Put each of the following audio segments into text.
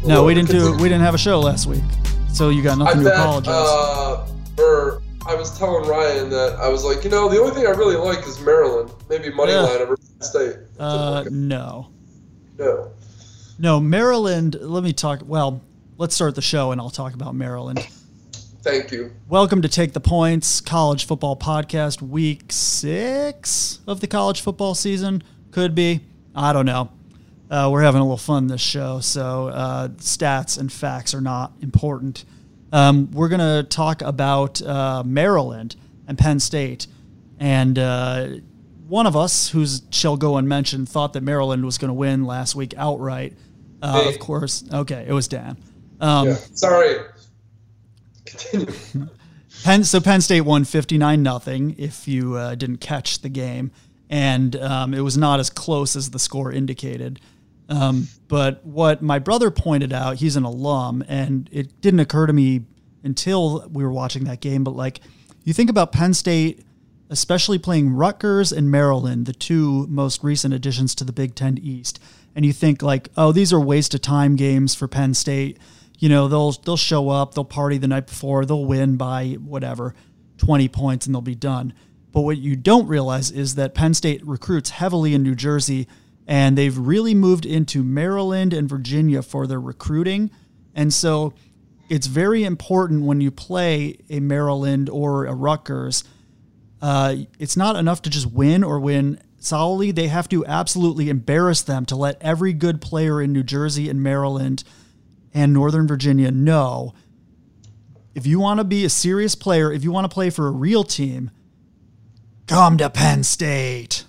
No, we didn't have a show last week, so you got nothing to apologize. I was telling Ryan that I was like, the only thing I really like is Maryland. Maybe Moneyline over Penn State. No. No, Maryland. Let me talk. Well, let's start the show, and I'll talk about Maryland. Thank you. Welcome to Take the Points, college football podcast, week 6 of the college football season. Could be. I don't know. We're having a little fun this show, so stats and facts are not important. We're going to talk about Maryland and Penn State. And one of us, who's shall go unmentioned, thought that Maryland was going to win last week outright. Of course. Okay, it was Dan. Sorry. Continue. Penn State won 59-0 if you didn't catch the game. And it was not as close as the score indicated. But what my brother pointed out, he's an alum, and it didn't occur to me until we were watching that game, but you think about Penn State, especially playing Rutgers and Maryland, the two most recent additions to the Big Ten East, and you think these are waste of time games for Penn State. They'll show up, they'll party the night before, they'll win by 20 points, and they'll be done. But what you don't realize is that Penn State recruits heavily in New Jersey, and they've really moved into Maryland and Virginia for their recruiting. And so it's very important when you play a Maryland or a Rutgers. It's not enough to just win or win solidly. They have to absolutely embarrass them to let every good player in New Jersey and Maryland and Northern Virginia know, if you want to be a serious player, if you want to play for a real team, come to Penn State.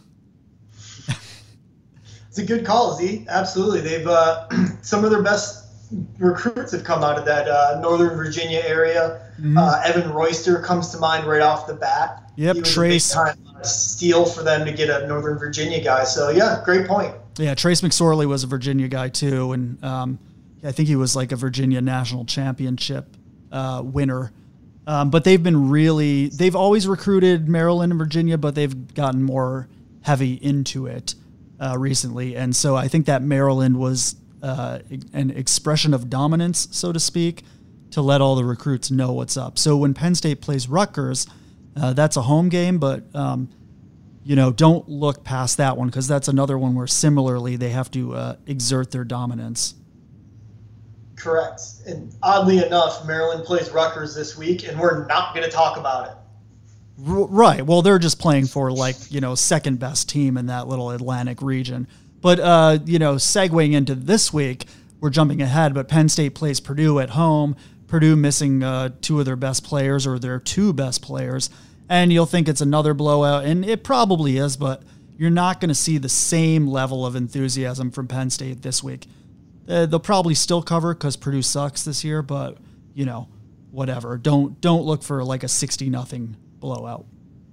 It's a good call, Z. Absolutely. They've some of their best recruits have come out of that Northern Virginia area. Mm-hmm. Evan Royster comes to mind right off the bat. Yep, Trace. Big time steal for them to get a Northern Virginia guy. So, yeah, great point. Yeah, Trace McSorley was a Virginia guy, too, and I think he was a Virginia national championship winner. But they've always recruited Maryland and Virginia, but they've gotten more heavy into it recently. And so I think that Maryland was an expression of dominance, so to speak, to let all the recruits know what's up. So when Penn State plays Rutgers, that's a home game, but don't look past that one, because that's another one where similarly they have to exert their dominance. Correct. And oddly enough, Maryland plays Rutgers this week, and we're not going to talk about it. Right. Well, they're just playing for second best team in that little Atlantic region. But, segueing into this week, we're jumping ahead, but Penn State plays Purdue at home. Purdue missing 2 of their best players, or their 2 best players. And you'll think it's another blowout, and it probably is, but you're not going to see the same level of enthusiasm from Penn State this week. They'll probably still cover because Purdue sucks this year, but, whatever. Don't look for a 60-0 blowout.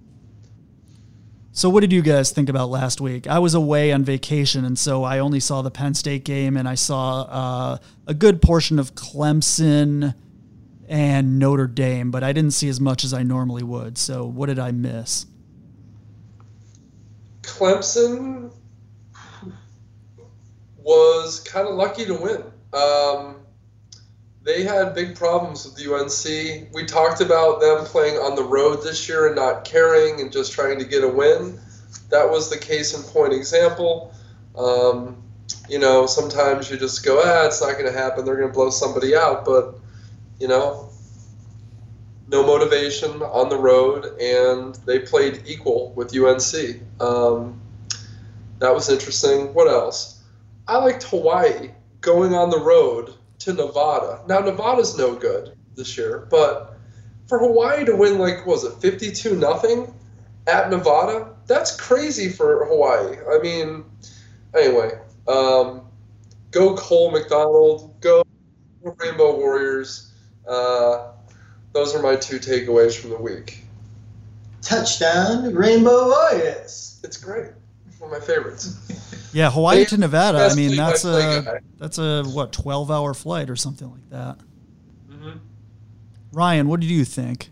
So what did you guys think about last week? I was away on vacation, and so I only saw the Penn State game, and I saw a good portion of Clemson and Notre Dame, but I didn't see as much as I normally would. So what did I miss? Clemson was kind of lucky to win. They had big problems with UNC. We talked about them playing on the road this year and not caring and just trying to get a win. That was the case in point example. Sometimes you just go, it's not going to happen. They're going to blow somebody out. But, no motivation on the road, and they played equal with UNC. That was interesting. What else? I liked Hawaii going on the road to Nevada. Now, Nevada's no good this year, but for Hawaii to win, 52-0 at Nevada, that's crazy for Hawaii. I mean, anyway, go Cole McDonald, go Rainbow Warriors. Those are my 2 takeaways from the week. Touchdown, Rainbow Warriors. It's great. One of my favorites. Yeah, Hawaii to Nevada. I mean, that's a 12-hour flight or something like that. Mm-hmm. Ryan, what did you think?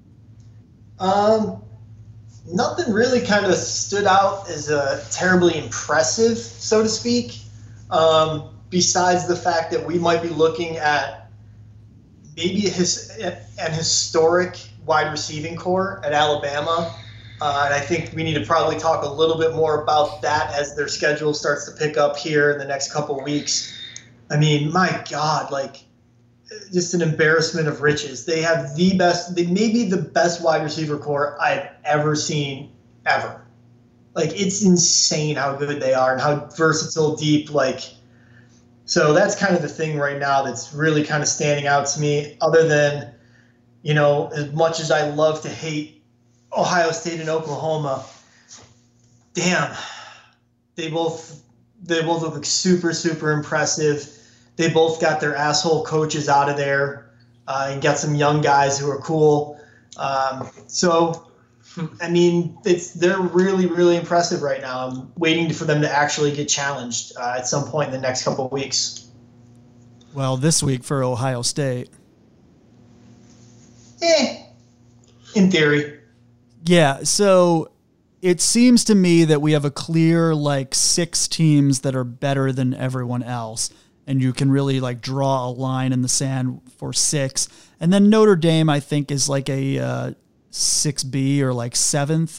Nothing really kind of stood out as terribly impressive, so to speak. besides the fact that we might be looking at maybe an historic wide receiving core at Alabama. And I think we need to probably talk a little bit more about that as their schedule starts to pick up here in the next couple of weeks. I mean, my God, like, just an embarrassment of riches. They have maybe the best wide receiver core I've ever seen, ever. Like, it's insane how good they are and how versatile, deep, like. So that's kind of the thing right now that's really kind of standing out to me, other than, as much as I love to hate Ohio State and Oklahoma, damn, they both look super, super impressive. They both got their asshole coaches out of there and got some young guys who are cool. So, I mean, they're really, really impressive right now. I'm waiting for them to actually get challenged at some point in the next couple of weeks. Well, this week for Ohio State. In theory. Yeah, so it seems to me that we have a clear, 6 teams that are better than everyone else. And you can really, draw a line in the sand for 6. And then Notre Dame, I think, is a 6B or 7th.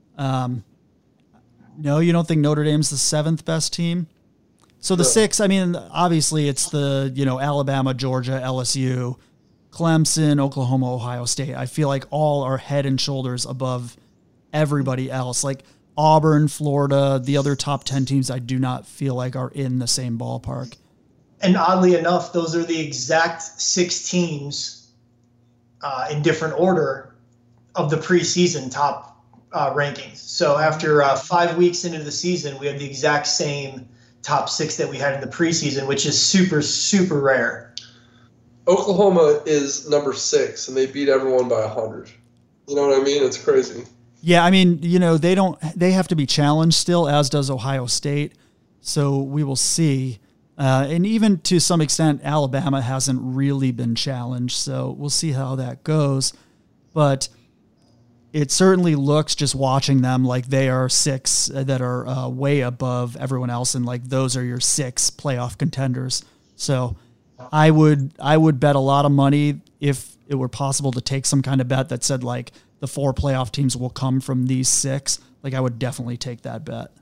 No, you don't think Notre Dame's the 7th best team? So the 6, I mean, obviously it's the, Alabama, Georgia, LSU, Clemson, Oklahoma, Ohio State. I feel like all are head and shoulders above everybody else. Like Auburn, Florida, the other top 10 teams I do not feel like are in the same ballpark. And oddly enough, those are the exact 6 teams in different order of the preseason top rankings. So after 5 weeks into the season, we have the exact same top 6 that we had in the preseason, which is super, super rare. Oklahoma is number 6, and they beat everyone by 100. You know what I mean? It's crazy. Yeah, I mean, they have to be challenged still, as does Ohio State. So we will see. And even to some extent, Alabama hasn't really been challenged. So we'll see how that goes. But it certainly looks, just watching them, like they are 6 that are way above everyone else. And those are your 6 playoff contenders. So I would bet a lot of money if it were possible to take some kind of bet that said the 4 playoff teams will come from these 6. I would definitely take that bet.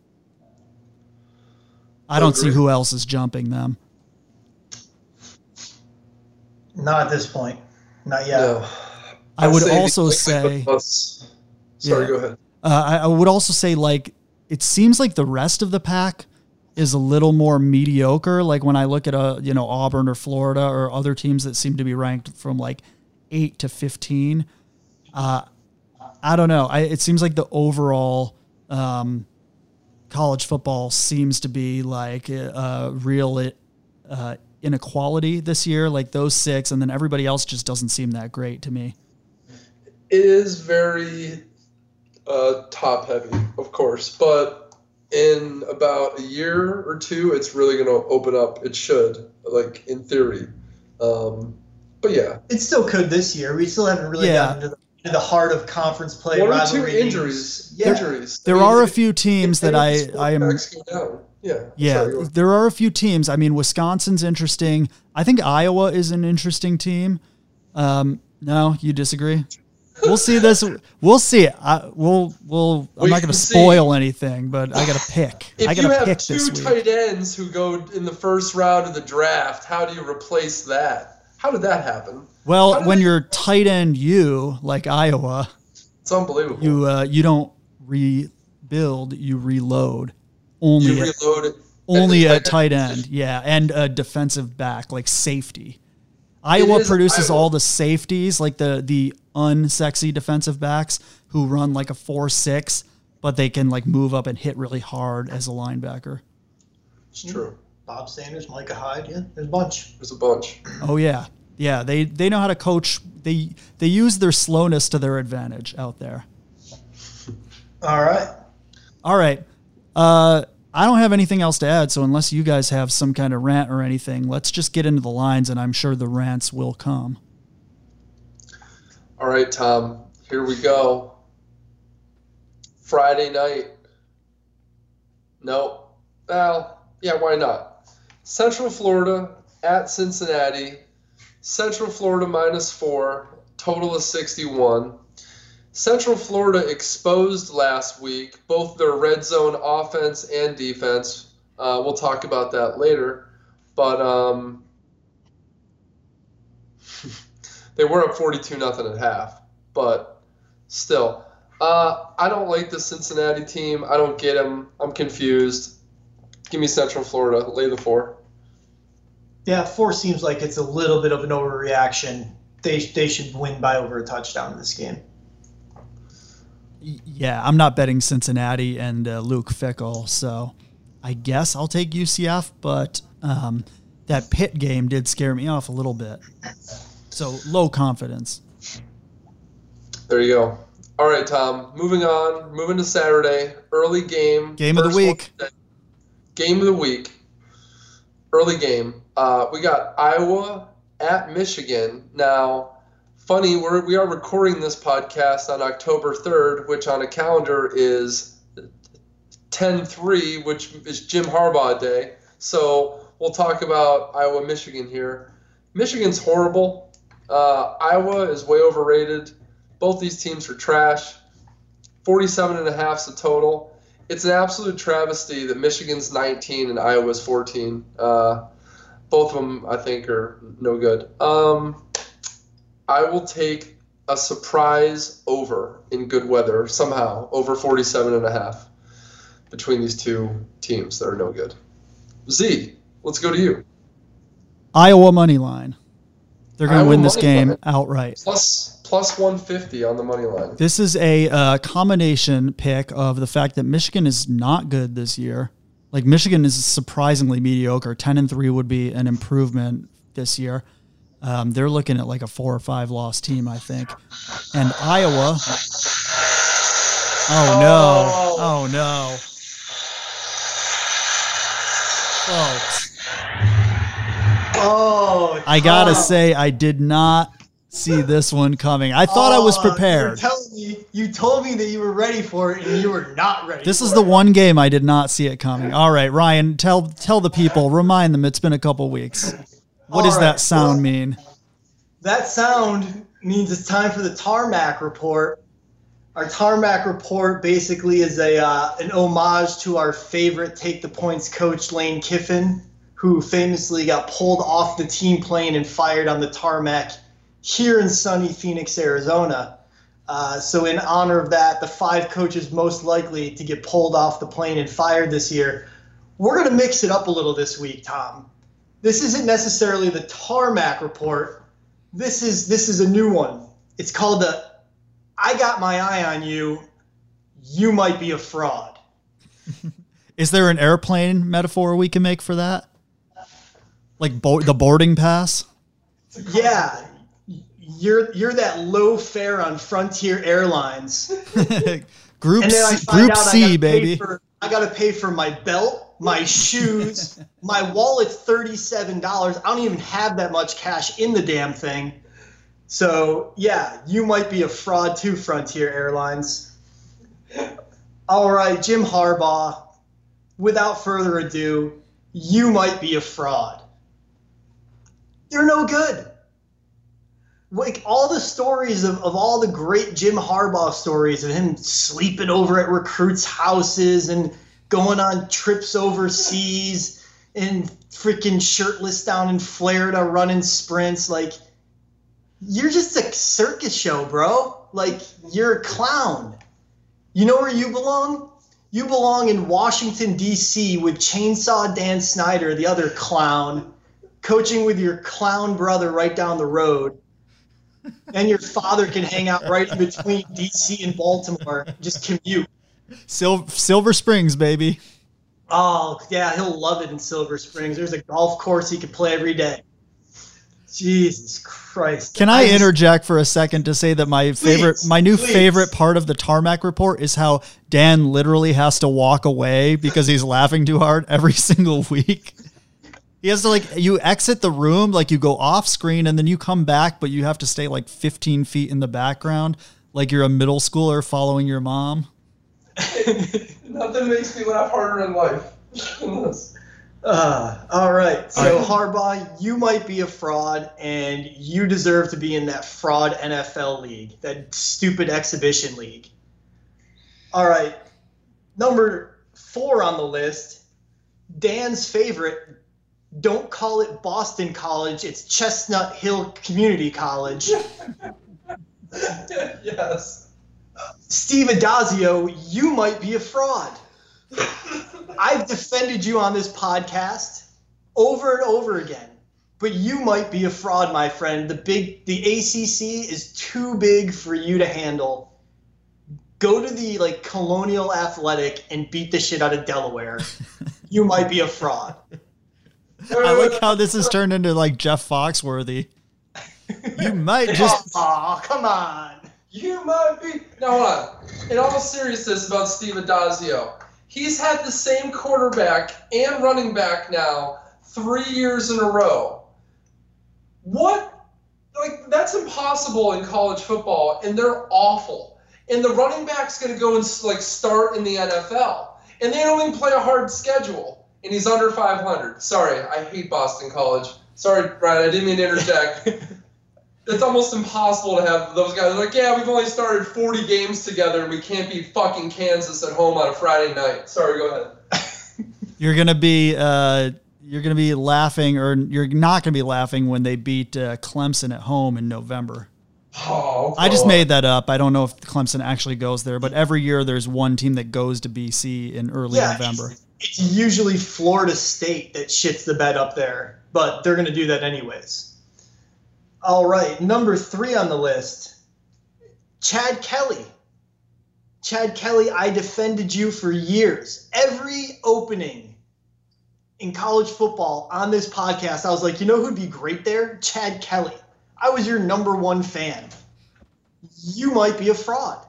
I don't see who else is jumping them. Not at this point. Not yet. No. I would also say... Sorry, go ahead. I would also say, it seems like the rest of the pack is a little more mediocre. Like when I look at Auburn or Florida or other teams that seem to be ranked from 8 to 15. I don't know. It seems like the overall college football seems to be a real inequality this year. Those 6, and then everybody else just doesn't seem that great to me. It is very top heavy, of course, but in about a year or 2, it's really going to open up. It should, in theory. But yeah. It still could this year. We still haven't really gotten into the heart of conference play. 1 or 2 injuries. Yeah. There are a few teams that I am. Yeah. There are a few teams. I mean, Wisconsin's interesting. I think Iowa is an interesting team. No, you disagree? We'll see this. We'll see. I'm not going to spoil anything, but I got to pick. If I got you to have pick 2 this week. tight ends who go in the first round of the draft, how do you replace that? How did that happen? Well, when you're tight end, like Iowa, it's unbelievable. You don't rebuild, you reload. You reload only a tight end, yeah, and a defensive back, like safety. Iowa produces all the safeties, like the unsexy defensive backs who run a 4.6, but they can move up and hit really hard as a linebacker. It's true. Bob Sanders, Micah Hyde, yeah, there's a bunch. There's a bunch. Oh yeah, yeah. They know how to coach. They use their slowness to their advantage out there. All right. I don't have anything else to add, so unless you guys have some kind of rant or anything, let's just get into the lines, and I'm sure the rants will come. All right, Tom, here we go. Friday night. No. Well, yeah, why not? Central Florida at Cincinnati. Central Florida -4. Total is 61. Central Florida exposed last week both their red zone offense and defense. We'll talk about that later. But they were up 42-0 at half. But still, I don't like the Cincinnati team. I don't get them. I'm confused. Give me Central Florida. Lay the 4. Yeah, 4 seems like it's a little bit of an overreaction. They should win by over a touchdown in this game. Yeah, I'm not betting Cincinnati and Luke Fickell, so I guess I'll take UCF, but that Pitt game did scare me off a little bit. So low confidence. There you go. All right, Tom. Moving on. Moving to Saturday. Early game. Game of the week. Game of the week. Early game. We got Iowa at Michigan. Now, funny, we are recording this podcast on October 3rd, which on a calendar is 10/3, which is Jim Harbaugh Day. So we'll talk about Iowa, Michigan here. Michigan's horrible. Iowa is way overrated. Both these teams are trash. 47.5 is the total. It's an absolute travesty that Michigan's 19 and Iowa's 14. Both of them, I think, are no good. I will take a surprise over in good weather somehow, over 47.5 between these two teams that are no good. Z, let's go to you. Iowa money line. They're going to win this game outright. Plus 150 on the money line. This is a combination pick of the fact that Michigan is not good this year. Like, Michigan is surprisingly mediocre. 10-3 would be an improvement this year. They're looking at like a 4 or 5 loss team, I think. And Iowa. Oh no. Folks. I gotta say, I did not see this one coming. I thought I was prepared. You told me that you were ready for it, and you were not ready. This is the one game I did not see it coming. All right, Ryan, tell the people, remind them it's been a couple weeks. What does that sound mean? That sound means it's time for the Tarmac Report. Our Tarmac Report basically is an homage to our favorite Take the Points coach, Lane Kiffin, who famously got pulled off the team plane and fired on the tarmac here in sunny Phoenix, Arizona. So in honor of that, the 5 coaches most likely to get pulled off the plane and fired this year, we're going to mix it up a little this week, Tom. This isn't necessarily the Tarmac Report. This is a new one. It's called the I Got My Eye on You, You Might Be a Fraud. Is there an airplane metaphor we can make for that? Like the boarding pass? Yeah. You're that low fare on Frontier Airlines. Group C, baby. I got to pay for my belt, my shoes, my wallet's $37. I don't even have that much cash in the damn thing. So, yeah, you might be a fraud too, Frontier Airlines. All right, Jim Harbaugh, without further ado, you might be a fraud. You're no good. Like, all the stories of all the great Jim Harbaugh stories of him sleeping over at recruits' houses and going on trips overseas and freaking shirtless down in Florida running sprints, like, you're just a circus show, bro. Like, you're a clown. You know where you belong? You belong in Washington, D.C. with Chainsaw Dan Snyder, the other clown, coaching with your clown brother right down the road. And your father can hang out right in between D.C. and Baltimore. Just commute. Silver Springs, baby. Oh, yeah, he'll love it in Silver Springs. There's a golf course he could play every day. Jesus Christ. Can I interject for a second to say that my favorite part of the Tarmac Report is how Dan literally has to walk away because he's laughing too hard every single week. He has to, like, you exit the room, like you go off screen and then you come back, but you have to stay like 15 feet in the background, like you're a middle schooler following your mom. Nothing makes me laugh harder in life than this. All right. So, Harbaugh, you might be a fraud, and you deserve to be in that fraud NFL league, that stupid exhibition league. All right. Number 4 on the list, Dan's favorite. Don't call it Boston College. It's Chestnut Hill Community College. Yes. Steve Adazio, you might be a fraud. I've defended you on this podcast over and over again, but you might be a fraud, my friend. The ACC is too big for you to handle. Go to the Colonial Athletic and beat the shit out of Delaware. You might be a fraud. I like how this has turned into Jeff Foxworthy. You might just. Oh, come on. You might be. Now, hold on. In all seriousness about Steve Adazio, he's had the same quarterback and running back now 3 years in a row. What? That's impossible in college football, and they're awful. And the running back's going to go and start in the NFL. And they don't even play a hard schedule. And he's under 500. Sorry, I hate Boston College. Sorry, Brian, I didn't mean to interject. It's almost impossible to have those guys we've only started 40 games together and we can't beat fucking Kansas at home on a Friday night. Sorry, go ahead. You're gonna be laughing, or you're not gonna be laughing when they beat Clemson at home in November. Oh, I just made that up. I don't know if Clemson actually goes there, but every year there's one team that goes to BC in early November. It's usually Florida State that shits the bed up there, but they're gonna do that anyways. All right, number 3 on the list, Chad Kelly. Chad Kelly, I defended you for years. Every opening in college football on this podcast, I was like, you know who'd be great there? Chad Kelly. I was your number 1 fan. You might be a fraud.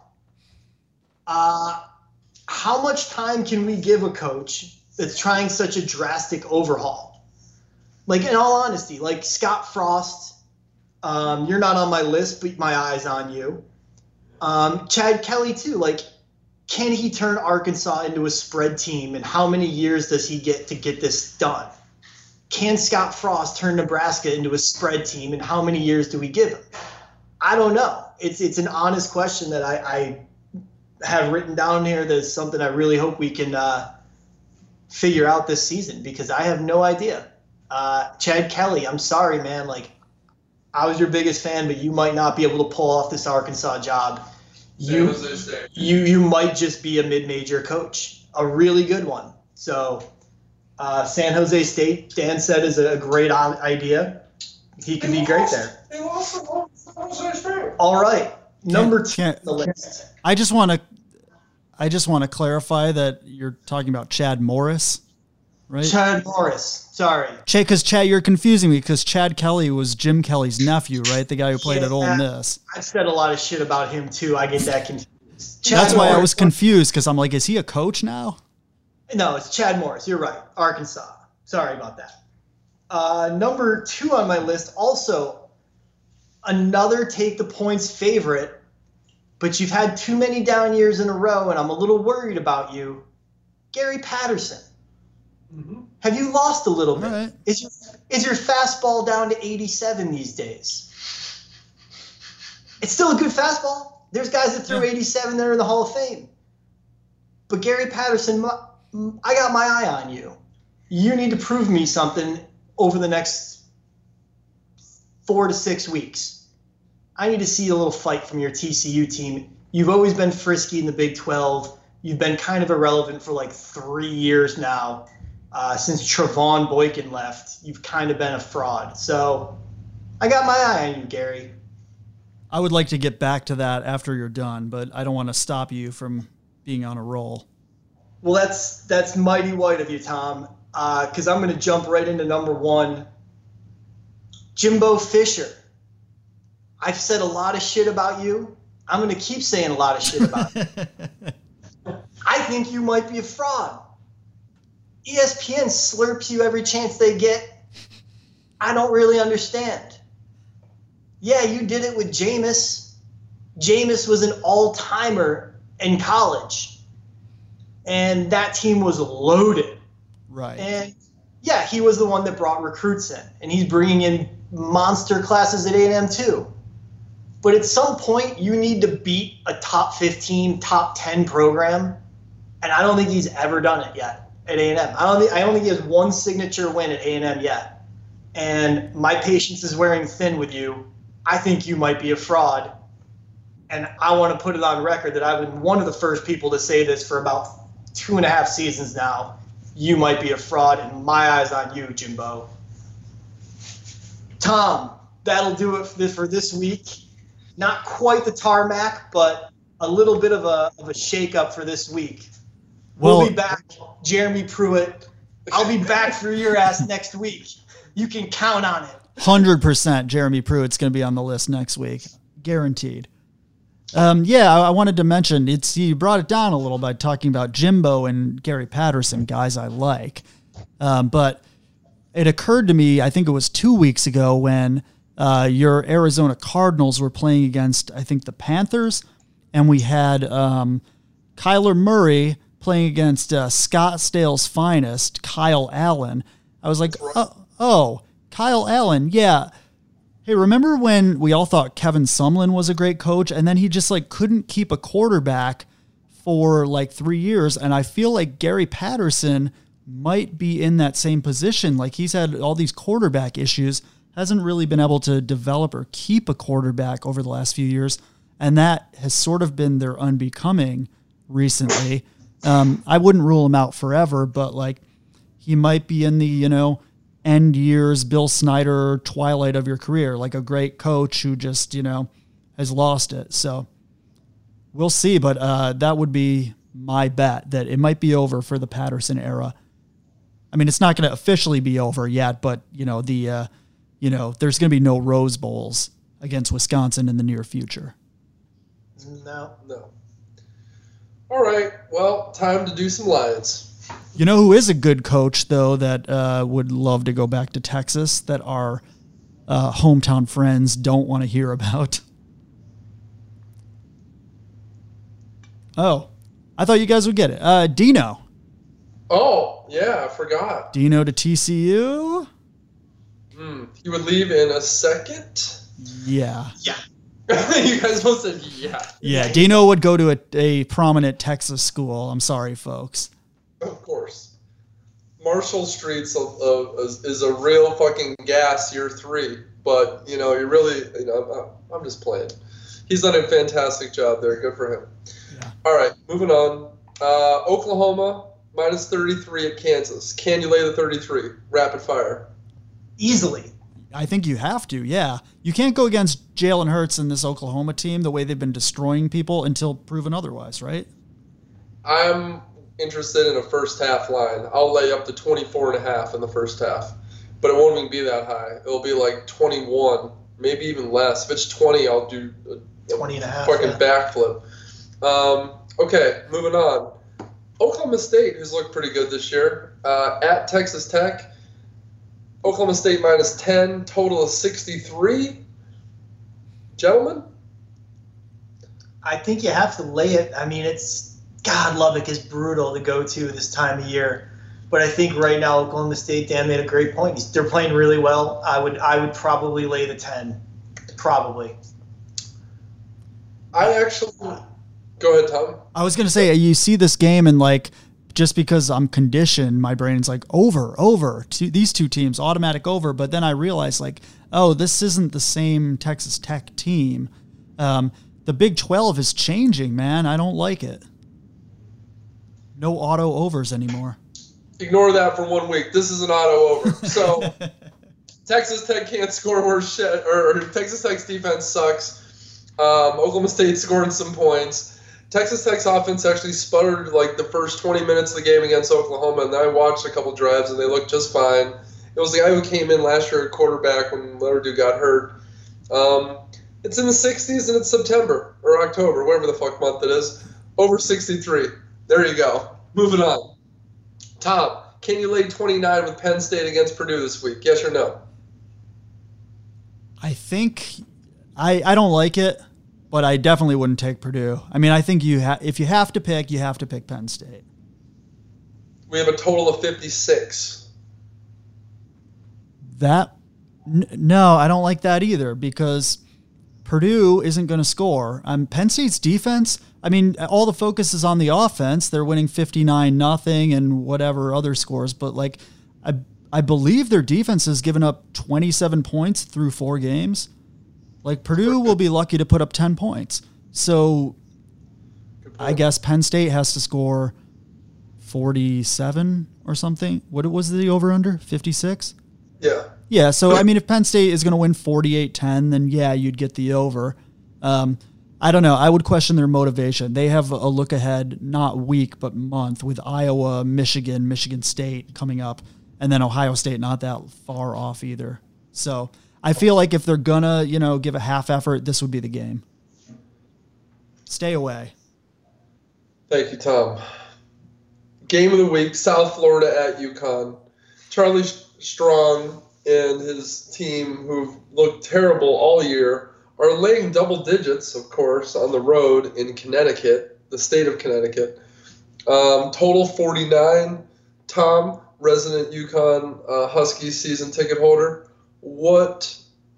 How much time can we give a coach that's trying such a drastic overhaul? In all honesty, Scott Frost, you're not on my list, but my eye's on you. Chad Kelly, too. Can he turn Arkansas into a spread team, and how many years does he get to get this done? Can Scott Frost turn Nebraska into a spread team, and how many years do we give him? I don't know. It's an honest question that I have written down here. That's something I really hope we can figure out this season, because I have no idea. Chad Kelly, I'm sorry, man. I was your biggest fan, but you might not be able to pull off this Arkansas job. You might just be a mid-major coach, a really good one. So San Jose State, Dan said, is a great idea. He could be great there. They lost to San Jose State. All right, number 2 on the list. I just want to clarify that you're talking about Chad Morris, right? Chad Morris. Sorry. Because Chad, you're confusing me, because Chad Kelly was Jim Kelly's nephew, right? The guy who played at Ole Miss. I've said a lot of shit about him, too. I get that confused. That's why I was confused, because I'm like, is he a coach now? No, it's Chad Morris. You're right. Arkansas. Sorry about that. Number 2 on my list, also another take the points favorite, but you've had too many down years in a row, and I'm a little worried about you. Gary Patterson. Mm-hmm. Have you lost a little bit? Right. Is your fastball down to 87 these days? It's still a good fastball. There's guys that threw 87 that are in the Hall of Fame. But Gary Patterson, I got my eye on you. You need to prove me something over the next 4 to 6 weeks. I need to see a little fight from your TCU team. You've always been frisky in the Big 12. You've been kind of irrelevant for 3 years now. Since Trevon Boykin left, you've kind of been a fraud. So I got my eye on you, Gary. I would like to get back to that after you're done, but I don't want to stop you from being on a roll. Well, that's mighty white of you, Tom, because I'm going to jump right into number 1. Jimbo Fisher. I've said a lot of shit about you. I'm going to keep saying a lot of shit about you. I think you might be a fraud. ESPN slurps you every chance they get. I don't really understand. Yeah, you did it with Jameis. Jameis was an all-timer in college. And that team was loaded. Right. And Yeah, he was the one that brought recruits in, and he's bringing in monster classes at A&M too. But at some point, you need to beat a top 15, top 10 program, and I don't think he's ever done it yet at A&M. I don't think he has one signature win at A&M yet. And my patience is wearing thin with you. I think you might be a fraud, and I want to put it on record that I've been one of the first people to say this for about 2.5 seasons now. You might be a fraud, and my eyes on you, Jimbo. Tom, that'll do it for this week. Not quite the tarmac, but a little bit of a shake-up for this week. We'll be back, Jeremy Pruitt. I'll be back for your ass next week. You can count on it. 100% Jeremy Pruitt's going to be on the list next week. Guaranteed. I wanted to mention, you brought it down a little by talking about Jimbo and Gary Patterson, guys I like. But it occurred to me, I think it was 2 weeks ago, when your Arizona Cardinals were playing against, I think, the Panthers, and we had Kyler Murray playing against Scottsdale's finest, Kyle Allen. I was like, oh, Kyle Allen, yeah. Hey, remember when we all thought Kevin Sumlin was a great coach, and then he just couldn't keep a quarterback for 3 years? And I feel like Gary Patterson might be in that same position. He's had all these quarterback issues, hasn't really been able to develop or keep a quarterback over the last few years, and that has sort of been their unbecoming recently. I wouldn't rule him out forever, but he might be in the, end years, Bill Snyder twilight of your career, a great coach who just, has lost it. So we'll see, but that would be my bet that it might be over for the Patterson era. I mean, it's not going to officially be over yet, but there's going to be no Rose Bowls against Wisconsin in the near future. No. All right. Well, time to do some Lions. You know who is a good coach, though, that would love to go back to Texas, that our hometown friends don't want to hear about? Oh, I thought you guys would get it. Dino. Oh, yeah, I forgot. Dino to TCU? He would leave in a second? Yeah. Yeah. You guys both said yeah. Yeah, Dino would go to a prominent Texas school. I'm sorry, folks. Of course. Marshall Street's is a real fucking gas year 3, but you really, I'm just playing. He's done a fantastic job there. Good for him. Yeah. All right, moving on. Oklahoma minus 33 at Kansas. Can you lay the 33? Rapid fire. Easily. I think you have to, yeah. You can't go against Jalen Hurts and this Oklahoma team the way they've been destroying people until proven otherwise, right? I'm interested in a first half line. I'll lay up to 24.5 in the first half, but it won't even be that high. It'll be 21, maybe even less. If it's 20, I'll do a 20.5 fucking backflip. Okay, moving on. Oklahoma State has looked pretty good this year. At Texas Tech, Oklahoma State minus 10, total of 63. Gentlemen? I think you have to lay it. I mean, God, Lubbock is brutal to go to this time of year. But I think right now Oklahoma State, Dan made a great point. They're playing really well. I would probably lay the 10. Probably. Go ahead, Tom. I was going to say, you see this game and just because I'm conditioned, my brain's over, these two teams, automatic over. But then I realized this isn't the same Texas Tech team. The Big 12 is changing, man. I don't like it. No auto overs anymore. Ignore that for 1 week. This is an auto over. So Texas Tech can't score worse shit, or Texas Tech's defense sucks. Oklahoma State scored some points. Texas Tech's offense actually sputtered the first 20 minutes of the game against Oklahoma, and then I watched a couple drives and they looked just fine. It was the guy who came in last year at quarterback when Leverdew got hurt. It's in the 60s and it's September or October, whatever the fuck month it is. Over 63. There you go. Moving on. Tom, can you lay 29 with Penn State against Purdue this week? Yes or no? I think I don't like it, but I definitely wouldn't take Purdue. I mean, I think if you have to pick, you have to pick Penn State. We have a total of 56. No, I don't like that either because Purdue isn't going to score. Penn State's defense, I mean, all the focus is on the offense. They're winning 59-0 and whatever other scores, but like I believe their defense has given up 27 points through 4 games. Like Purdue will be lucky to put up 10 points. So I guess Penn State has to score 47 or something. What was the over-under? 56? Yeah. Yeah, so I mean, if Penn State is going to win 48-10, then yeah, you'd get the over. I don't know. I would question their motivation. They have a look ahead, not week, but month, with Iowa, Michigan, Michigan State coming up, and then Ohio State not that far off either. So I feel like if they're going to, give a half effort, this would be the game. Stay away. Thank you, Tom. Game of the week, South Florida at UConn. Charlie Strong and his team, who've looked terrible all year, are laying double digits, of course, on the road in Connecticut, the state of Connecticut. Total 49. Tom, resident UConn Huskies season ticket holder, what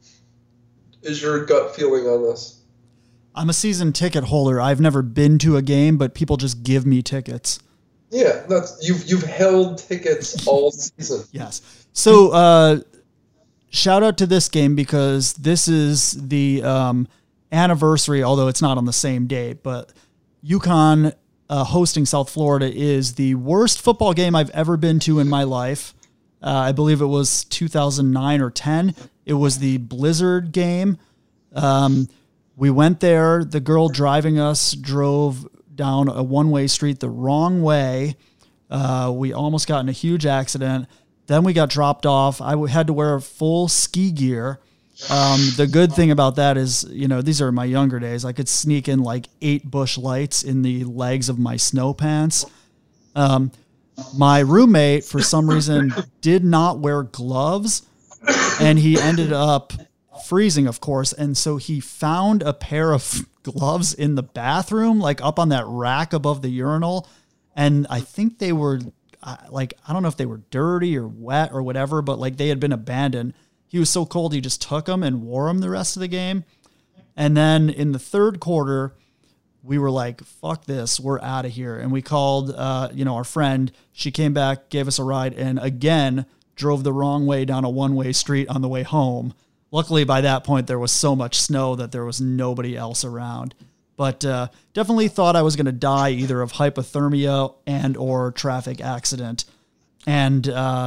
is your gut feeling on this? I'm a season ticket holder. I've never been to a game, but people just give me tickets. Yeah, you've held tickets all season. Yes. So shout out to this game because this is the anniversary, although it's not on the same date, but UConn hosting South Florida is the worst football game I've ever been to in my life. I believe it was 2009 or 10. It was the Blizzard game. We went there. The girl driving us drove down a one-way street the wrong way. We almost got in a huge accident. Then we got dropped off. I had to wear full ski gear. The good thing about that is, these are my younger days. I could sneak in like 8 Busch Lights in the legs of my snow pants. My roommate, for some reason, did not wear gloves, and he ended up freezing, of course. And so he found a pair of gloves in the bathroom, like up on that rack above the urinal. And I think they were I don't know if they were dirty or wet or whatever, but like they had been abandoned. He was so cold, he just took them and wore them the rest of the game. And then in the third quarter, we were like, fuck this, we're out of here. And we called, our friend. She came back, gave us a ride, and again, drove the wrong way down a one-way street on the way home. Luckily, by that point, there was so much snow that there was nobody else around. But definitely thought I was going to die either of hypothermia and or traffic accident. And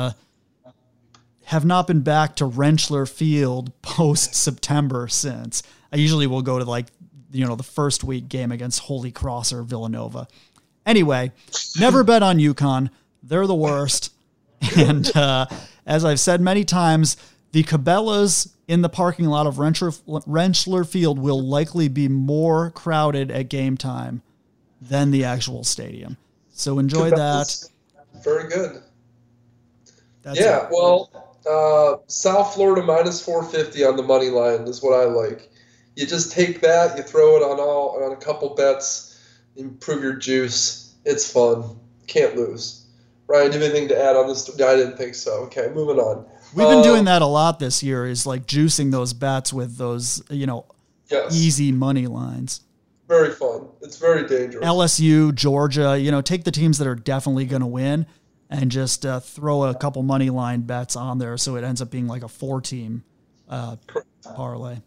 have not been back to Rentschler Field post-September since. I usually will go to the first week game against Holy Cross or Villanova. Anyway, never bet on UConn. They're the worst. And as I've said many times, the Cabela's in the parking lot of Rentschler Field will likely be more crowded at game time than the actual stadium. So enjoy that. Very good. That's it. Well, South Florida minus 450 on the money line is what I like. You just take that, you throw it on a couple bets, improve your juice. It's fun. Can't lose. Ryan, do you have anything to add on this? I didn't think so. Okay, moving on. We've been doing that a lot this year, is like juicing those bets with those, yes, easy money lines. Very fun. It's very dangerous. LSU, Georgia, take the teams that are definitely going to win and just throw a couple money line bets on there so it ends up being like a 4-team parlay.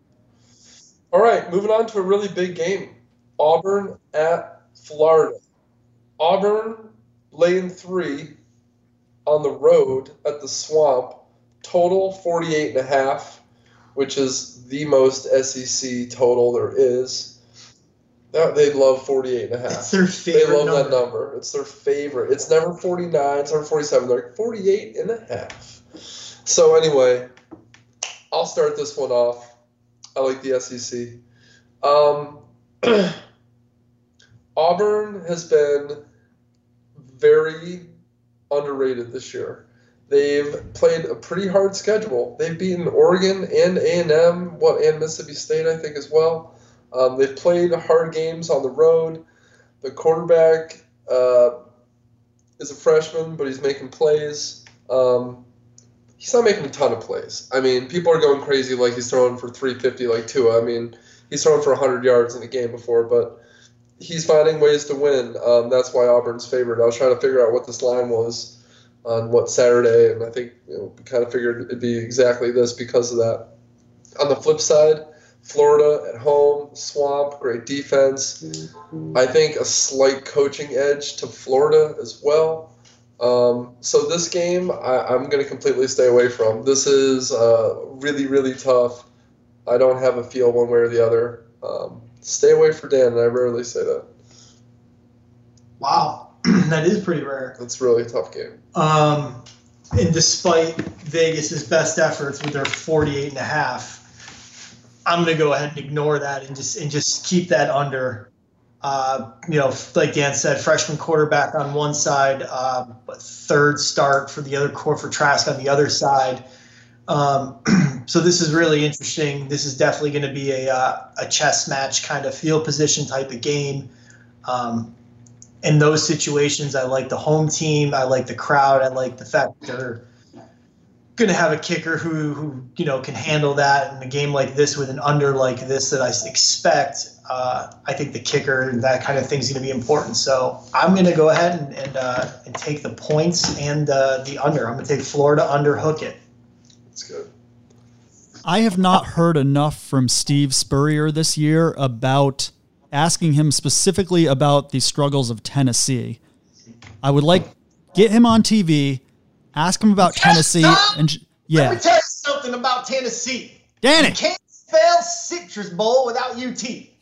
All right, moving on to a really big game. Auburn at Florida. Auburn laying 3 on the road at the Swamp. Total 48.5, which is the most SEC total there is. They love 48.5. It's their favorite They love number. that number. It's their favorite. It's never 49. It's never 47. They're like 48.5. So anyway, I'll start this one off. I like the SEC. Auburn has been very underrated this year. They've played a pretty hard schedule. They've beaten Oregon and A&M, and Mississippi State, I think, as well. They've played hard games on the road. The quarterback is a freshman, but he's making plays. he's not making a ton of plays. I mean, people are going crazy like he's throwing for 350 like Tua. I mean, he's thrown for 100 yards in a game before, but he's finding ways to win. That's why Auburn's favored. I was trying to figure out what this line was on Saturday, and I think we kind of figured it'd be exactly this because of that. On the flip side, Florida at home, Swamp, great defense. I think a slight coaching edge to Florida as well. So this game, I'm going to completely stay away from. This is really, really tough. I don't have a feel one way or the other. Stay away for Dan, and I rarely say that. Wow, that is pretty rare. It's really a tough game. And despite Vegas's best efforts with their 48.5, I'm going to go ahead and ignore that and just keep that under. Like Dan said, freshman quarterback on one side, third start for the other for Trask on the other side. So this is really interesting. This is definitely going to be a chess match kind of field position type of game. In those situations, I like the home team. I like the crowd. I like the fact that they're going to have a kicker who can handle that. In a game like this with an under like this that I expect, I think the kicker and that kind of thing is going to be important. So I'm going to go ahead and take the points and the under. I'm going to take Florida under, hook it. That's good. I have not heard enough from Steve Spurrier this year about asking him specifically about the struggles of Tennessee. I would get him on TV, ask him about Tennessee, and let me tell you something about Tennessee. Danny, you can't spell Citrus Bowl without UT.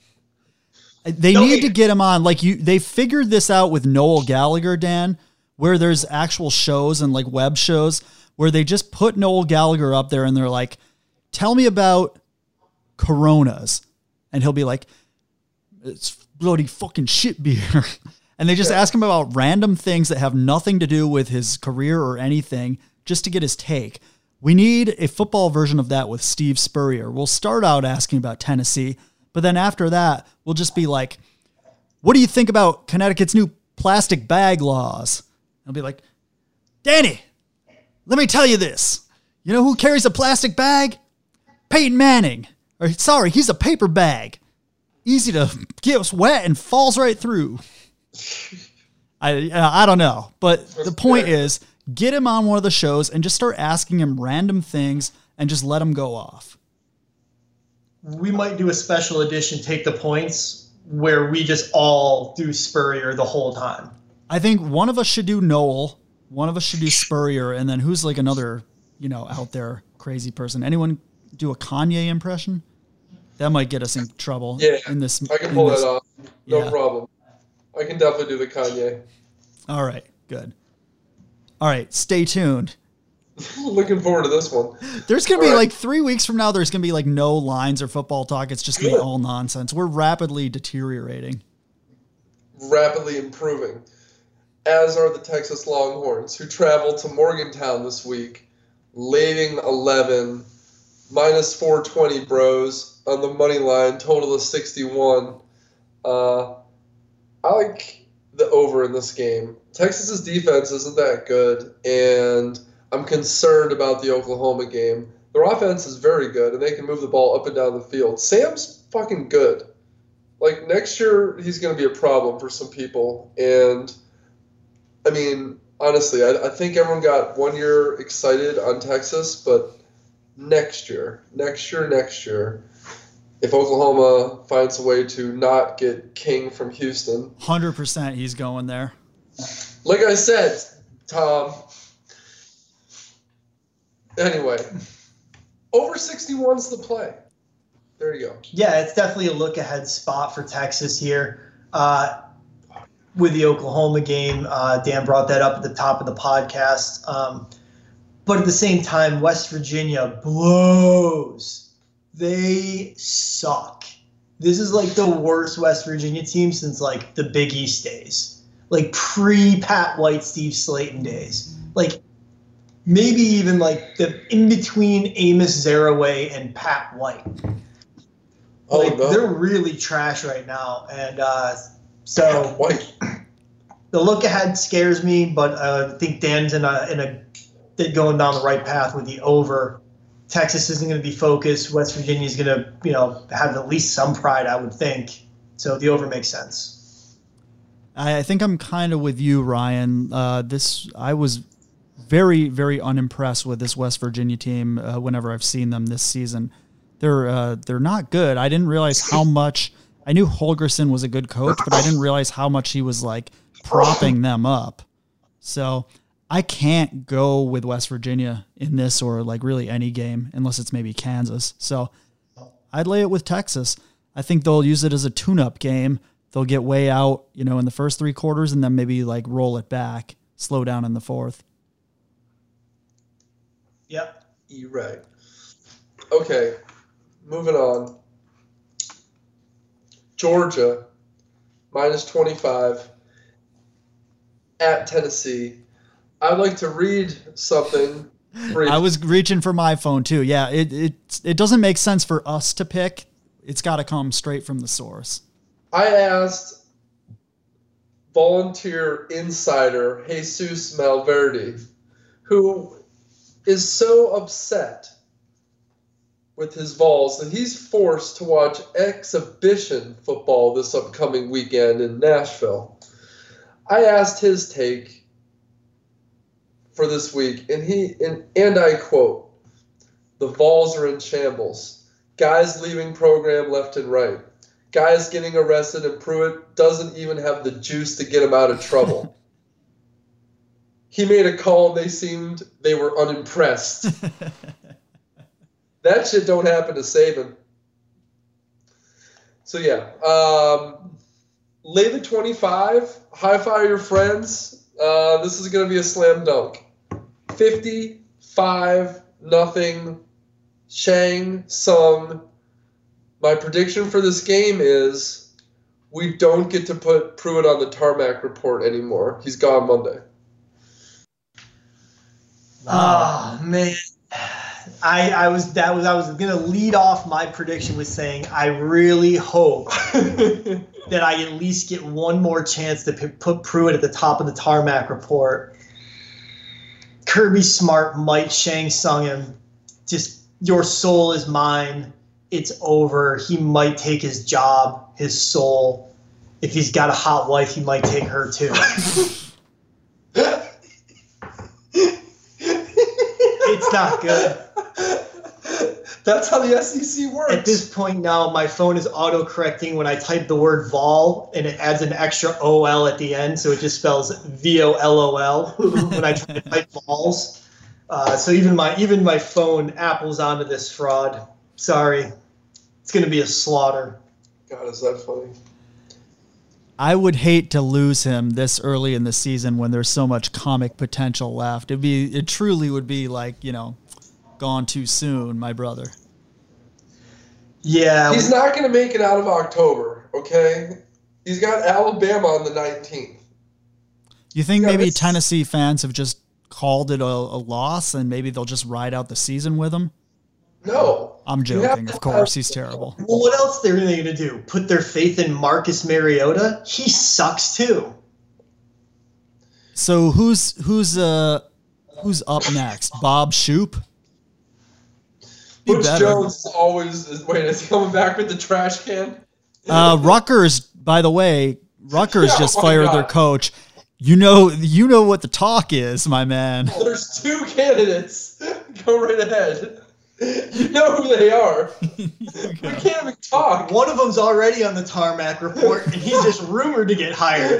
They need to get him on. They figured this out with Noel Gallagher, Dan, where there's actual shows and web shows where they just put Noel Gallagher up there and they're like, tell me about Coronas. And he'll be like, it's bloody fucking shit beer. And they just ask him about random things that have nothing to do with his career or anything just to get his take. We need a football version of that with Steve Spurrier. We'll start out asking about Tennessee, but then after that, we'll just be like, what do you think about Connecticut's new plastic bag laws? I'll be like, Danny, let me tell you this. You know who carries a plastic bag? Peyton Manning. He's a paper bag. Easy to get wet and falls right through. I don't know. But the point is, get him on one of the shows and just start asking him random things and just let him go off. We might do a special edition, Take the Points, where we just all do Spurrier the whole time. I think one of us should do Noel, one of us should do Spurrier, and then who's another, out there crazy person? Anyone do a Kanye impression? That might get us in trouble. Yeah, in this, I can pull that off. No problem. I can definitely do the Kanye. All right, good. All right, stay tuned. Looking forward to this one. There's going to be 3 weeks from now, there's going to be no lines or football talk. It's just going to be all nonsense. We're rapidly deteriorating. Rapidly improving. As are the Texas Longhorns, who travel to Morgantown this week, leading 11, minus 420 bros on the money line, total of 61. I like the over in this game. Texas's defense isn't that good, and I'm concerned about the Oklahoma game. Their offense is very good, and they can move the ball up and down the field. Sam's fucking good. Next year, he's going to be a problem for some people, and I mean, honestly, I think everyone got 1 year excited on Texas, but next year, if Oklahoma finds a way to not get King from Houston, 100% he's going there. Like I said, Tom. Anyway, over 61's the play. There you go. Yeah, it's definitely a look-ahead spot for Texas here. With the Oklahoma game, Dan brought that up at the top of the podcast. But at the same time, West Virginia blows. They suck. This is the worst West Virginia team since the Big East days. Pre-Pat White, Steve Slayton days. Maybe even the in-between Amos Zaraway and Pat White. No. They're really trash right now. And the look ahead scares me, but I think Dan's in a they're going down the right path with the over. Texas isn't going to be focused. West Virginia is going to, have at least some pride, I would think. So the over makes sense. I think I'm kind of with you, Ryan. I was very, very unimpressed with this West Virginia team whenever I've seen them this season. They're not good. I didn't realize how much. I knew Holgerson was a good coach, but I didn't realize how much he was like propping them up. So I can't go with West Virginia in this or like really any game unless it's maybe Kansas. So I'd lay it with Texas. I think they'll use it as a tune-up game. They'll get way out, in the first 3 quarters and then maybe like roll it back, slow down in the fourth. Yep. You're right. Okay, moving on. Georgia, -25 at Tennessee. I'd like to read something. I was reaching for my phone too. Yeah, it doesn't make sense for us to pick. It's got to come straight from the source. I asked volunteer insider Jesus Malverde, who is so upset with his Vols that he's forced to watch exhibition football this upcoming weekend in Nashville. I asked his take for this week, and I quote, "The Vols are in shambles. Guys leaving program left and right. Guys getting arrested, and Pruitt doesn't even have the juice to get him out of trouble." He made a call, and they were unimpressed. That shit don't happen to save him. So yeah, lay the 25, high-five your friends. This is going to be a slam dunk. 55-0, Shang Tsung. My prediction for this game is we don't get to put Pruitt on the tarmac report anymore. He's gone Monday. Oh, man. I was going to lead off my prediction with saying I really hope that I at least get one more chance to put Pruitt at the top of the tarmac report. Kirby Smart might Shang Tsung him. Just, your soul is mine. It's over. He might take his job, his soul. If he's got a hot wife, he might take her too. It's not good. That's how the SEC works. At this point now, my phone is auto-correcting when I type the word vol, and it adds an extra OL at the end, so it just spells VOLOL when I try to type Vols. So even my phone apples onto this fraud. Sorry. It's going to be a slaughter. God, is that funny? I would hate to lose him this early in the season when there's so much comic potential left. It truly would be like, gone too soon, my brother. Yeah. He's not going to make it out of October, okay? He's got Alabama on the 19th. You think maybe Tennessee fans have just called it a loss and maybe they'll just ride out the season with him? No. I'm joking, of course. He's terrible. Well, what else are they going to do? Put their faith in Marcus Mariota? He sucks too. So who's up next? Bob Shoop? Butch Jones is he coming back with the trash can? Rutgers, by the way, just fired their coach. You know what the talk is, my man. There's 2 candidates. Go right ahead. You know who they are. We can't even talk. One of them's already on the tarmac report, and he's just rumored to get hired.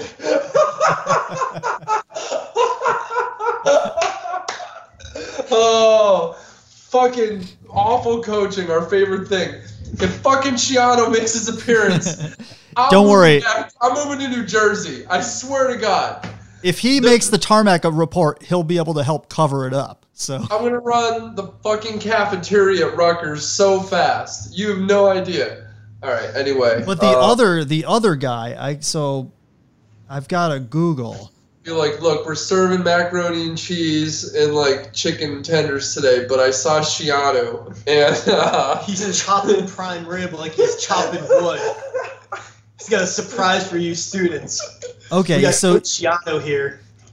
Oh, fucking awful coaching, our favorite thing. If fucking Schiano makes his appearance, don't worry. I'm moving to New Jersey. I swear to God. If he makes the tarmac report, he'll be able to help cover it up. So I'm going to run the fucking cafeteria at Rutgers so fast. You have no idea. All right, anyway. But the other guy, I've got to Google. Be like, look, we're serving macaroni and cheese and like chicken tenders today, but I saw Schiano and he's chopping prime rib like he's chopping wood. He's got a surprise for you students. Okay, we got so Schiano here.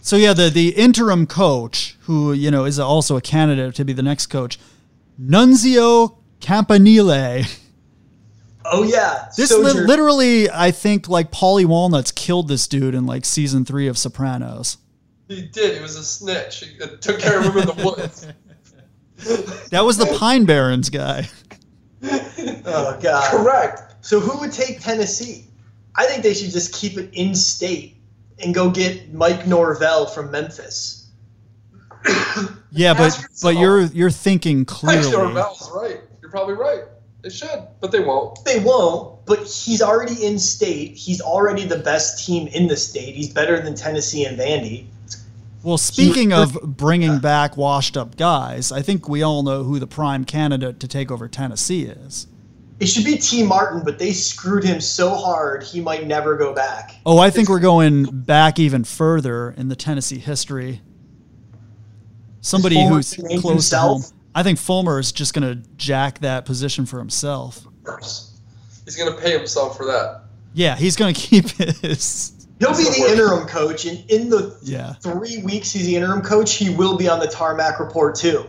So yeah, the interim coach, who is also a candidate to be the next coach, Nunzio Campanile. Oh yeah, This literally, I think, like Paulie Walnuts killed this dude in like season 3 of Sopranos. He did. He was a snitch. He took care of him in the woods. That was the Pine Barrens guy. Oh God. Correct. So who would take Tennessee? I think they should just keep it in state and go get Mike Norvell from Memphis. Yeah, but you're thinking clearly. Mike Norvell's right. You're probably right. They should, but they won't. They won't, but he's already in state. He's already the best team in the state. He's better than Tennessee and Vandy. Well, speaking of bringing back washed-up guys, I think we all know who the prime candidate to take over Tennessee is. It should be T. Martin, but they screwed him so hard he might never go back. Oh, I think we're going back even further in the Tennessee history. Somebody who's close to home. I think Fulmer is just going to jack that position for himself. He's going to pay himself for that. Yeah, he's going to keep his... He'll be the interim coach, and in the 3 weeks he's the interim coach, he will be on the Tarmac Report too.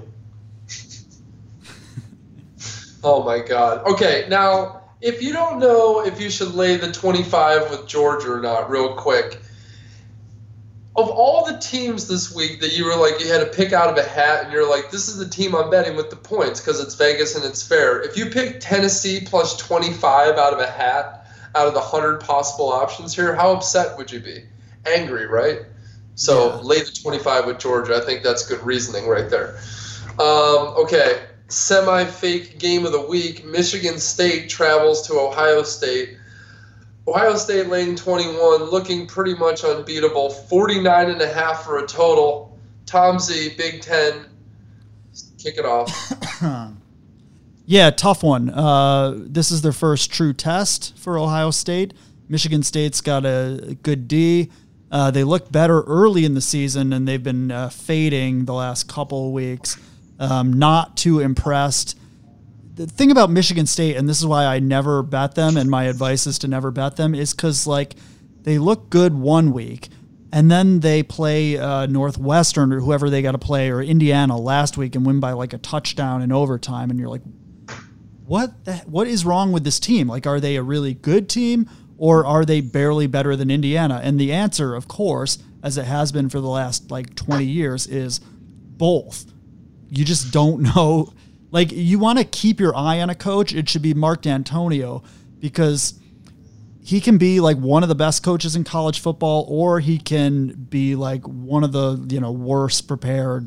Oh my God. Okay, now, if you don't know if you should lay the 25 with Georgia or not, real quick, of all the teams this week that you were like, you had to pick out of a hat, and you're like, this is the team I'm betting with the points because it's Vegas and it's fair. If you pick Tennessee plus 25 out of a hat, out of the 100 possible options here, how upset would you be? Angry, right? So lay the 25 with Georgia. I think that's good reasoning right there. Okay, semi-fake game of the week. Michigan State travels to Ohio State. Ohio State laying 21, looking pretty much unbeatable. 49.5 for a total. Tomsey, Big Ten, kick it off. Yeah, tough one. This is their first true test for Ohio State. Michigan State's got a good D. They looked better early in the season, and they've been fading the last couple of weeks. Not too impressed. The thing about Michigan State, and this is why I never bet them, and my advice is to never bet them, is because they look good one week, and then they play Northwestern or whoever they got to play, or Indiana last week, and win by like a touchdown in overtime, and you're like, what is wrong with this team? Like, are they a really good team, or are they barely better than Indiana? And the answer, of course, as it has been for the last 20 years, is both. You just don't know. Like, you want to keep your eye on a coach, it should be Mark D'Antonio, because he can be one of the best coaches in college football, or he can be one of the worst prepared,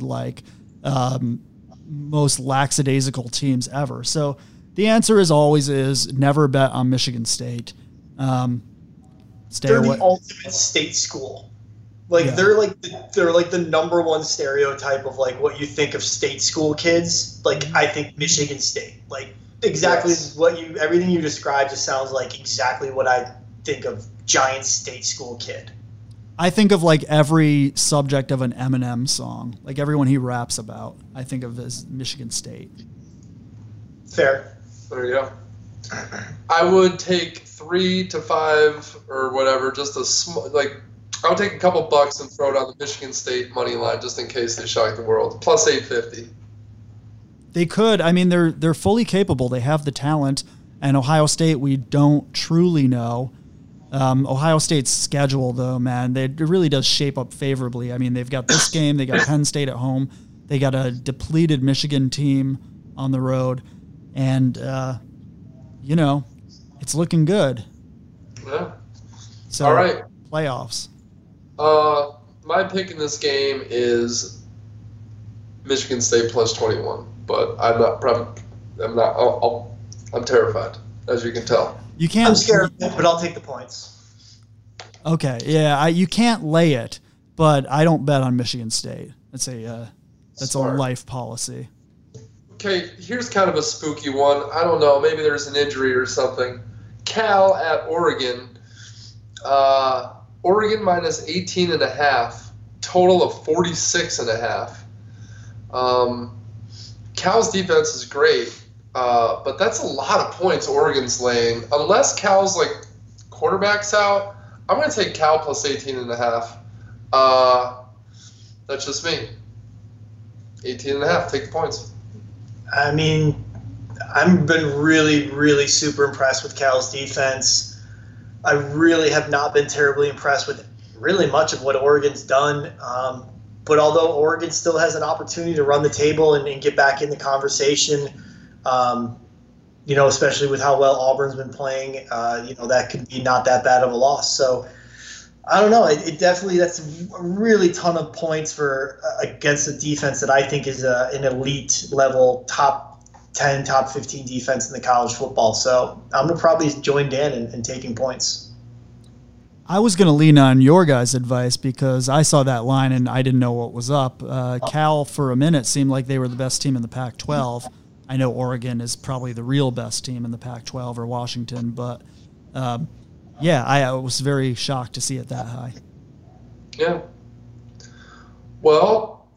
most lackadaisical teams ever. So the answer is never bet on Michigan State. They're the ultimate state school. They're the number one stereotype of what you think of state school kids. I think Michigan State. Exactly everything you described just sounds like exactly what I think of giant state school kid. I think of every subject of an Eminem song, everyone he raps about, I think of as Michigan State. Fair. There you go. I would take 3 to 5 or whatever, just a small, I would take a couple bucks and throw it on the Michigan State money line just in case they shock the world. Plus 850. They could. I mean, they're fully capable. They have the talent. And Ohio State, we don't truly know. Ohio State's schedule, though, man, it really does shape up favorably. I mean, they've got this game. They got Penn State at home. They got a depleted Michigan team on the road. And, it's looking good. Yeah. So, all right. Playoffs. My pick in this game is Michigan State plus 21, but I'm terrified, as you can tell. You can't. I'm scared, but I'll take the points. Okay, yeah, you can't lay it, but I don't bet on Michigan State. That's a life policy. Okay, here's kind of a spooky one. I don't know, maybe there's an injury or something. Cal at Oregon. Oregon minus 18.5, total of 46.5. Cal's defense is great, but that's a lot of points Oregon's laying. Unless Cal's quarterback's out, I'm going to take Cal plus 18.5. That's just me. 18.5. Take the points. I mean, I've been really, really super impressed with Cal's defense. I really have not been terribly impressed with really much of what Oregon's done. But although Oregon still has an opportunity to run the table and get back in the conversation, especially with how well Auburn's been playing, that could be not that bad of a loss. So I don't know. It definitely, that's a really ton of points for against a defense that I think is an elite level top 10, top 15 defense in the college football. So I'm going to probably join Dan in taking points. I was going to lean on your guys' advice because I saw that line and I didn't know what was up. Cal, for a minute, seemed like they were the best team in the Pac-12. I know Oregon is probably the real best team in the Pac-12 or Washington, but I was very shocked to see it that high. Yeah. Well,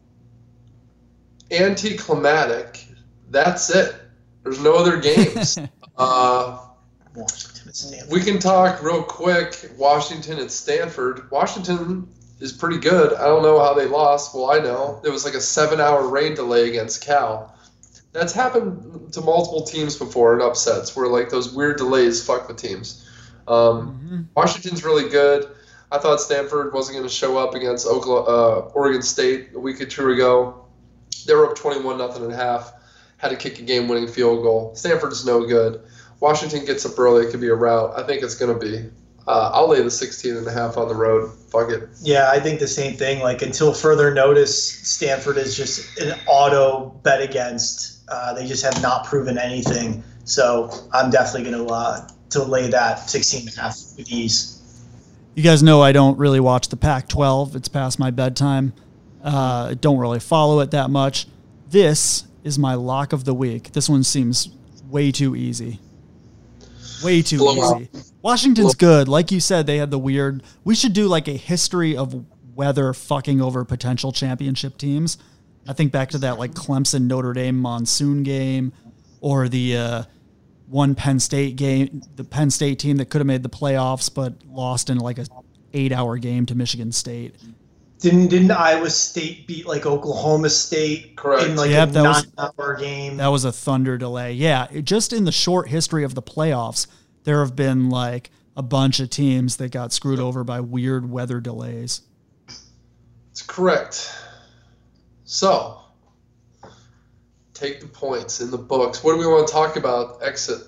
anticlimactic. That's it. There's no other games. Washington and Stanford. We can talk real quick. Washington and Stanford. Washington is pretty good. I don't know how they lost. Well, I know. There was like a 7-hour rain delay against Cal. That's happened to multiple teams before in upsets where like those weird delays fuck with teams. Washington's really good. I thought Stanford wasn't going to show up against Oregon State a week or two ago. They were up 21-0 at half. Had to kick a game-winning field goal. Stanford's no good. Washington gets up early. It could be a rout. I think it's going to be. I'll lay the 16.5 on the road. Fuck it. Yeah, I think the same thing. Like until further notice, Stanford is just an auto bet against. They just have not proven anything. So I'm definitely going to lay that 16.5 with ease. You guys know I don't really watch the Pac-12. It's past my bedtime. Don't really follow it that much. This is my lock of the week. This one seems way too easy. Way too easy. Washington's good. Like you said, they had the weird... We should do like a history of weather fucking over potential championship teams. I think back to that like Clemson Notre Dame monsoon game or the one Penn State game, the Penn State team that could have made the playoffs but lost in like a 8-hour game to Michigan State. Didn't Iowa State beat like Oklahoma State Correct. in like a 9-hour game? That was a thunder delay. Yeah, just in the short history of the playoffs, there have been like a bunch of teams that got screwed over by weird weather delays. It's correct. So, take the points in the books. What do we want to talk about? Exit,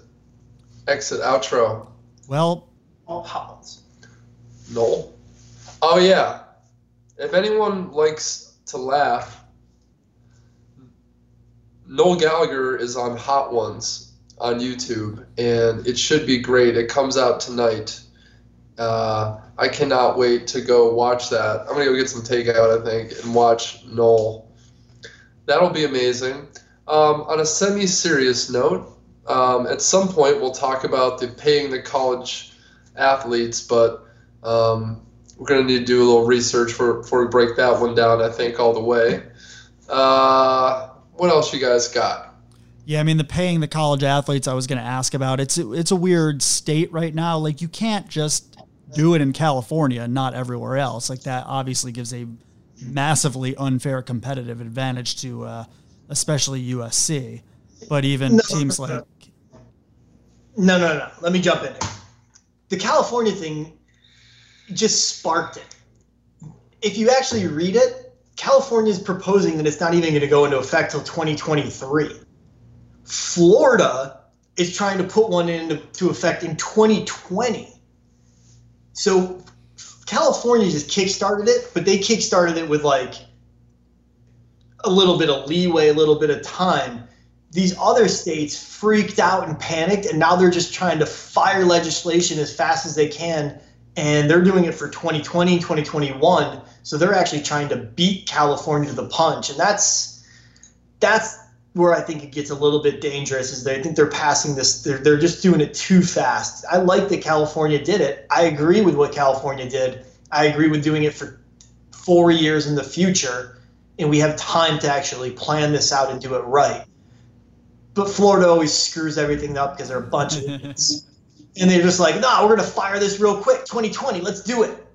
outro. Well, Hollins. Noel. Oh, yeah. If anyone likes to laugh, Noel Gallagher is on Hot Ones on YouTube, and it should be great. It comes out tonight. I cannot wait to go watch that. I'm going to go get some takeout, I think, and watch Noel. That'll be amazing. On a semi-serious note, at some point we'll talk about paying the college athletes, but we're going to need to do a little research before we break that one down, I think, all the way. What else you guys got? Yeah, I mean, the paying the college athletes I was going to ask about, it's a weird state right now. Like, you can't just do it in California and not everywhere else. Like, that obviously gives a massively unfair competitive advantage to especially USC. But even teams like... No. Let me jump in there. The California thing just sparked it. If you actually read it, California is proposing that it's not even going to go into effect till 2023. Florida is trying to put one into effect in 2020. So California just kickstarted it, but they kickstarted it with like a little bit of leeway, a little bit of time. These other states freaked out and panicked, and now they're just trying to fire legislation as fast as they can, and they're doing it for 2020, 2021. So they're actually trying to beat California to the punch, and that's where I think it gets a little bit dangerous. Is I think they're passing this. They're just doing it too fast. I like that California did it. I agree with what California did. I agree with doing it for 4 years in the future, and we have time to actually plan this out and do it right. But Florida always screws everything up because they're a bunch of idiots. And they're just like, no, we're going to fire this real quick. 2020, let's do it.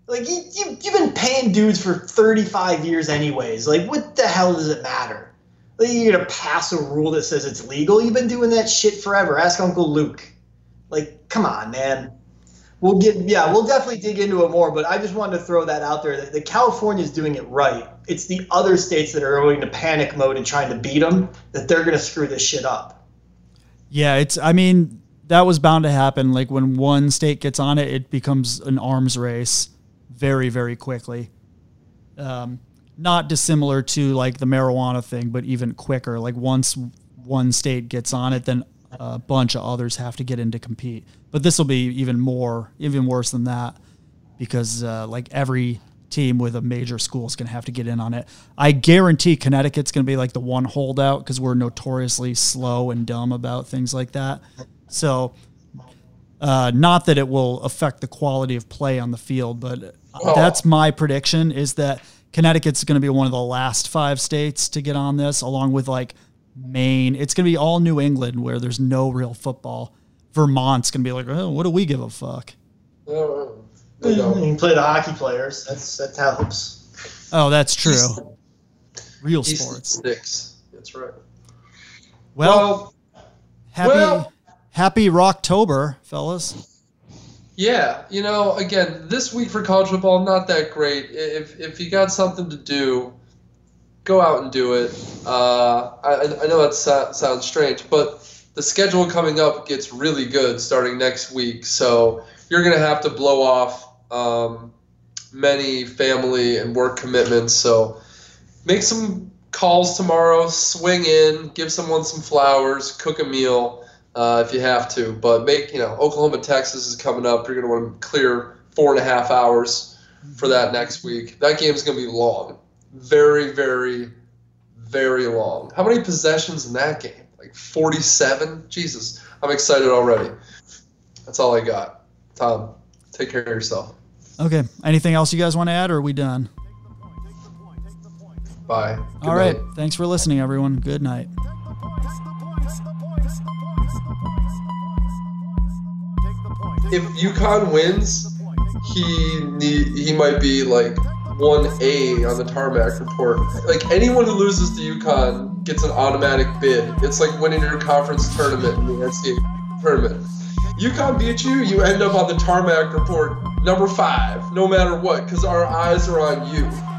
Like, you've been paying dudes for 35 years anyways. Like, what the hell does it matter? Like, you're going to pass a rule that says it's legal? You've been doing that shit forever. Ask Uncle Luke. Like, come on, man. We'll definitely dig into it more, but I just wanted to throw that out there. That California's doing it right. It's the other states that are going to panic mode and trying to beat them that they're going to screw this shit up. Yeah, that was bound to happen. Like, when one state gets on it, it becomes an arms race very, very quickly. Not dissimilar to like the marijuana thing, but even quicker. Like, once one state gets on it, then a bunch of others have to get in to compete. But this will be even worse than that, because like every team with a major school is going to have to get in on it. I guarantee Connecticut's going to be like the one holdout, because we're notoriously slow and dumb about things like that. So not that it will affect the quality of play on the field, but that's my prediction, is that Connecticut's going to be one of the last 5 states to get on this, along with like Maine. It's going to be all New England where there's no real football. Vermont's going to be like, oh, what do we give a fuck? You can play the hockey players. That helps. Oh, that's true. Real sports. Sticks. That's right. Well, happy Rocktober, fellas. Yeah, again, this week for college football, not that great. If you got something to do, go out and do it. I know that sounds strange, but the schedule coming up gets really good starting next week. So you're going to have to blow off many family and work commitments. So make some calls tomorrow, swing in, give someone some flowers, cook a meal. If you have to, but Oklahoma, Texas is coming up. You're going to want to clear 4.5 hours for that next week. That game's going to be long. Very, very, very long. How many possessions in that game? Like 47? Jesus. I'm excited already. That's all I got. Tom, take care of yourself. Okay. Anything else you guys want to add, or are we done? Bye. All right. Thanks for listening, everyone. Good night. If UConn wins, he might be like 1A on the tarmac report. Like, anyone who loses to UConn gets an automatic bid. It's like winning your conference tournament in the NCAA tournament. UConn beat you, you end up on the tarmac report number 5, no matter what, because our eyes are on you.